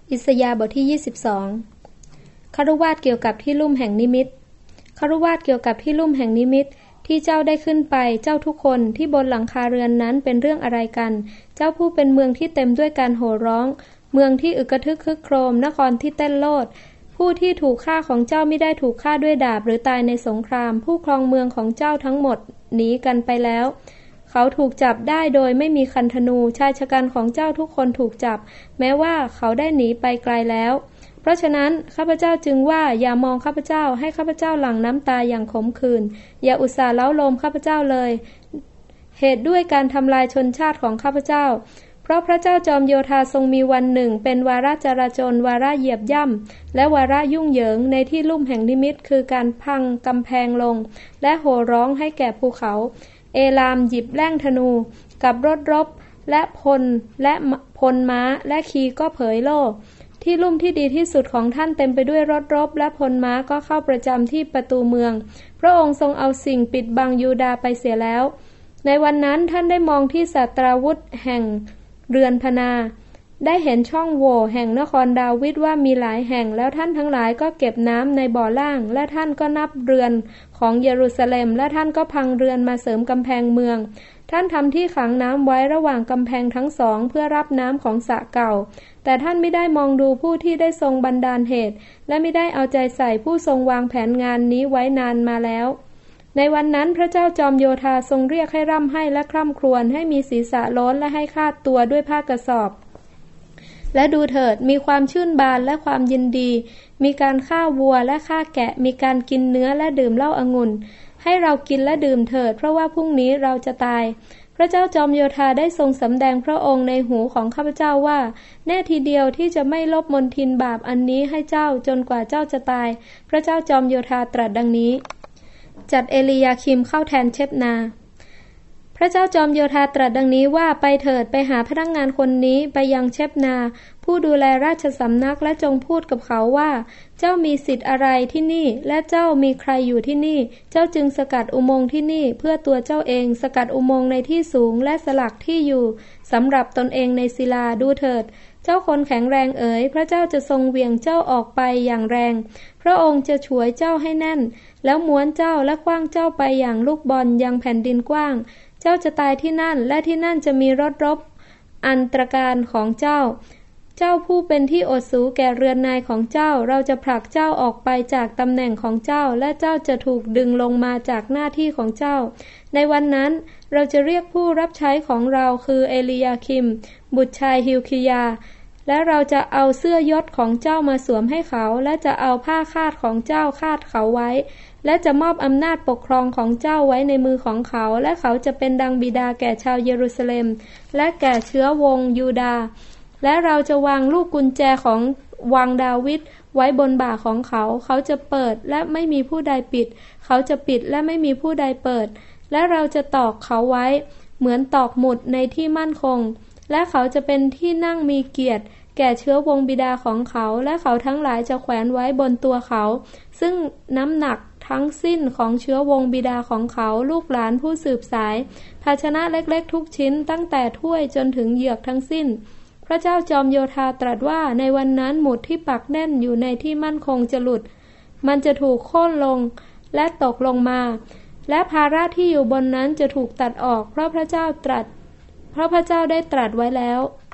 อิสยาห์บทที่22คฤหัสถ์เกี่ยวกับที่ลุ่มแห่งนิมิตคฤหัสถ์เกี่ยวกับที่ลุ่มแห่งนิมิตที่เจ้าได้ขึ้นไปเจ้าทุกคนที่บนหลังคาเรือนนั้นเป็นเรื่องอะไรกันเจ้าผู้เป็นเมืองที่เต็มด้วยการโห่ร้องเมืองที่อึกกระทึกคึกโครมนครที่เต้นโลดผู้ที่ถูกฆ่าของเจ้าไม่ได้ถูกฆ่าด้วยดาบหรือตายในสงครามผู้ครองเมืองของเจ้าทั้งหมดหนีกันไปแล้วเขาถูกจับได้โดยไม่มีคันธนูชายชะกันของเจ้าทุกคนถูกจับแม้ว่าเขาได้หนีไปไกลแล้วเพราะฉะนั้นข้าพเจ้าจึงว่าอย่ามองข้าพเจ้าให้ข้าพเจ้าหลั่งน้ำตาอย่างขมขื่นอย่าอุตส่าห์เล้าโลมข้าพเจ้าเลยเหตุด้วยการทำลายชนชาติของข้าพเจ้าเพราะพระเจ้าจอมโยธาทรงมีวันหนึ่งเป็นวาระจราจรวาระเหยียบย่ำและวาระยุ่งเหยิงในที่ลุ่มแห่งนิมิตคือการพังกำแพงลงและโห่ร้องให้แก่ภูเขาเอลามหยิบแล่งธนูกับรถรบและพลม้าและคีก็เผยโล่ที่ลุ่มที่ดีที่สุดของท่านเต็มไปด้วยรถรบและพลม้าก็เข้าประจำที่ประตูเมืองพระองค์ทรงเอาสิ่งปิดบังยูดาห์ไปเสียแล้วในวันนั้นท่านได้มองที่ศาสตราวุธแห่งเรือนพนาได้เห็นช่องโหว่แห่งนครดาวิดว่ามีหลายแห่งแล้วท่านทั้งหลายก็เก็บน้ำในบ่อล่างและท่านก็นับเรือนของเยรูซาเล็มและท่านก็พังเรือนมาเสริมกำแพงเมืองท่านทำที่ขังน้ำไว้ระหว่างกำแพงทั้งสองเพื่อรับน้ำของสระเก่าแต่ท่านไม่ได้มองดูผู้ที่ได้ทรงบันดาลเหตุและไม่ได้เอาใจใส่ผู้ทรงวางแผนงานนี้ไว้นานมาแล้วในวันนั้นพระเจ้าจอมโยธาทรงเรียกให้ร่ำไห้และคร่ำครวญให้มีศีรษะโล้นและให้คาดตัวด้วยผ้ากระสอบและดูเถิดมีความชื่นบานและความยินดีมีการฆ่าวัวและฆ่าแกะมีการกินเนื้อและดื่มเหล้าองุ่นให้เรากินและดื่มเถิดเพราะว่าพรุ่งนี้เราจะตายพระเจ้าจอมโยธาได้ทรงสำแดงพระองค์ในหูของข้าพเจ้าว่าแน่ทีเดียวที่จะไม่ลบมลทินบาปอันนี้ให้เจ้าจนกว่าเจ้าจะตายพระเจ้าจอมโยธาตรัสดังนี้จัดเอลียาคิมเข้าแทนเชบนาพระเจ้าจอมโยธาตรัสดังนี้ว่าไปเถิดไปหาพนักงานคนนี้ไปยังเชบนาผู้ดูแลราชสำนักและจงพูดกับเขาว่าเจ้ามีสิทธิ์อะไรที่นี่และเจ้ามีใครอยู่ที่นี่เจ้าจึงสกัดอุโมงค์ที่นี่เพื่อตัวเจ้าเองสกัดอุโมงค์ในที่สูงและสลักที่อยู่สำหรับตนเองในศิลาดูเถิดเจ้าคนแข็งแรงเอ๋ยพระเจ้าจะทรงเหวี่ยงเจ้าออกไปอย่างแรงพระองค์จะฉวยเจ้าให้แน่นแล้วม้วนเจ้าและขว้างเจ้าไปอย่างลูกบอลยังแผ่นดินกว้างเจ้าจะตายที่นั่นและที่นั่นจะมีรถรบอันตรการของเจ้าเจ้าผู้เป็นที่อดสูแก่เรือนนายของเจ้าเราจะผลักเจ้าออกไปจากตำแหน่งของเจ้าและเจ้าจะถูกดึงลงมาจากหน้าที่ของเจ้าในวันนั้นเราจะเรียกผู้รับใช้ของเราคือเอลียาคิมบุตรชายฮิลคิยาและเราจะเอาเสื้อยศของเจ้ามาสวมให้เขาและจะเอาผ้าคาดของเจ้าคาดเขาไว้และจะมอบอำนาจปกครองของเจ้าไว้ในมือของเขาและเขาจะเป็นดังบิดาแก่ชาวเยรูซาเล็มและแก่เชื้อวงยูดาห์และเราจะวางลูกกุญแจของวังดาวิดไว้บนบ่าของเขาเขาจะเปิดและไม่มีผู้ใดปิดเขาจะปิดและไม่มีผู้ใดเปิดและเราจะตอกเขาไว้เหมือนตอกหมุดในที่มั่นคงและเขาจะเป็นที่นั่งมีเกียรติแก่เชื้อวงบิดาของเขาและเขาทั้งหลายจะแขวนไว้บนตัวเขาซึ่งน้ำหนักทั้งสิ้นของเชื้อวงบิดาของเขาลูกหลานผู้สืบสายภาชนะเล็กๆทุกชิ้นตั้งแต่ถ้วยจนถึงเหยือกทั้งสิ้นพระเจ้าจอมโยธาตรัสว่าในวันนั้นหมุดที่ปักแน่นอยู่ในที่มั่นคงจะหลุดมันจะถูกโค่นลงและตกลงมาและภาระที่อยู่บนนั้นจะถูกตัดออกเพราะพระเจ้าได้ตรัสไว้แล้ว